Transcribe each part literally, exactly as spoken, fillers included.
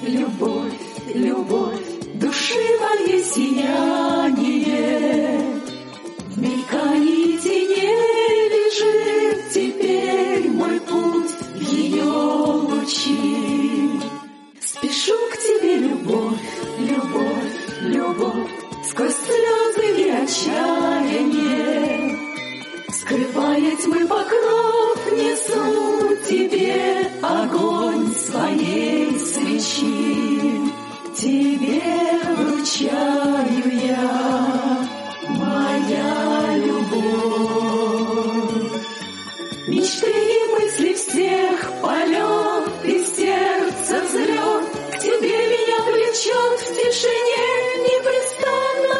любовь, любовь, души моей сияние. В мелькании теней лежит теперь мой путь в ее лучи. Спешу к тебе, любовь, любовь, любовь, сквозь слезы и отчаяние. Скрывая тьмы покров, несу тебе огонь своей свечи. Тебе вручаю я моя любовь. Мечты и мысли всех полет и сердце взлет к тебе меня влечет, в тишине непрестанно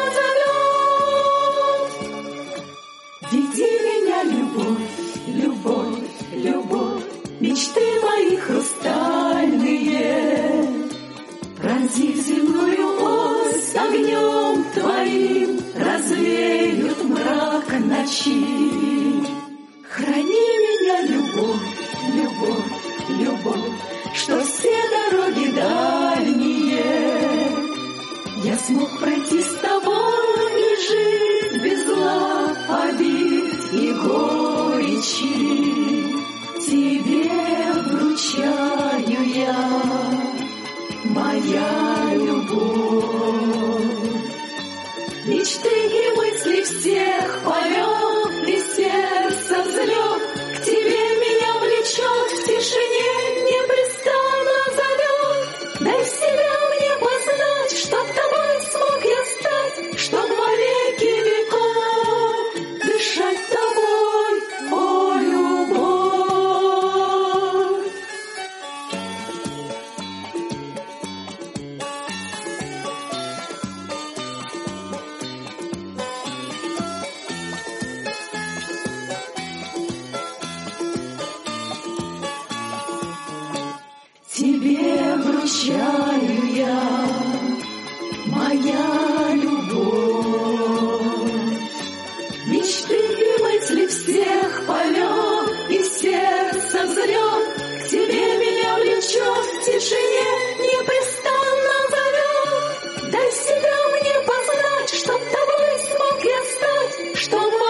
зовет. Веди меня, любовь, любовь, любовь, мечты мои хрустальные. Пронзив земную ось огнем твоим, развеют мрак ночи. Храни меня, любовь, любовь, любовь, что все дороги дальние я смог пройти с тобой и жить без зла, обид и горечи. Тебе вручаю я моя любовь. Мечты и мысли всех полет и сердце взлет к тебе меня влечет, в тишине непрестанно зовет. Дай себя мне познать, чтоб тобой смог я стать, чтоб во веки веков дышать тобой, о любовь. Тебе вручаю я моя любовь. Мечты и мысли всех полет и сердце взлет к тебе меня влечет, в тишине непрестанно зовет. Дай себя мне познать, чтоб тобой смог я стать, чтоб